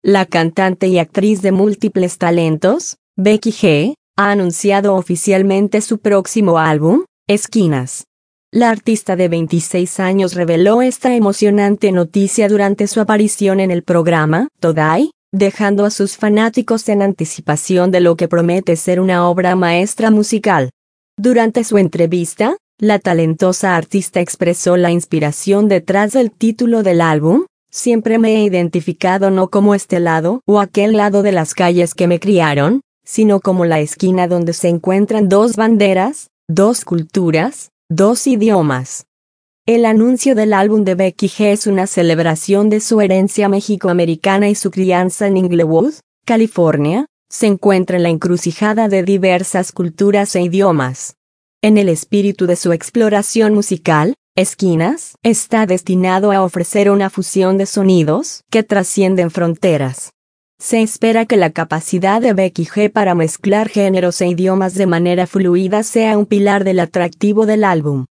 La cantante y actriz de múltiples talentos, Becky G, ha anunciado oficialmente su próximo álbum, Esquinas. La artista de 26 años reveló esta emocionante noticia durante su aparición en el programa Today, dejando a sus fanáticos en anticipación de lo que promete ser una obra maestra musical. Durante su entrevista, la talentosa artista expresó la inspiración detrás del título del álbum: "Siempre me he identificado no como este lado o aquel lado de las calles que me criaron, sino como la esquina donde se encuentran dos banderas, dos culturas, dos idiomas". El anuncio del álbum de Becky G es una celebración de su herencia mexicoamericana y su crianza en Inglewood, California. Se encuentra en la encrucijada de diversas culturas e idiomas. En el espíritu de su exploración musical, Esquinas está destinado a ofrecer una fusión de sonidos que trascienden fronteras. Se espera que la capacidad de Becky G para mezclar géneros e idiomas de manera fluida sea un pilar del atractivo del álbum.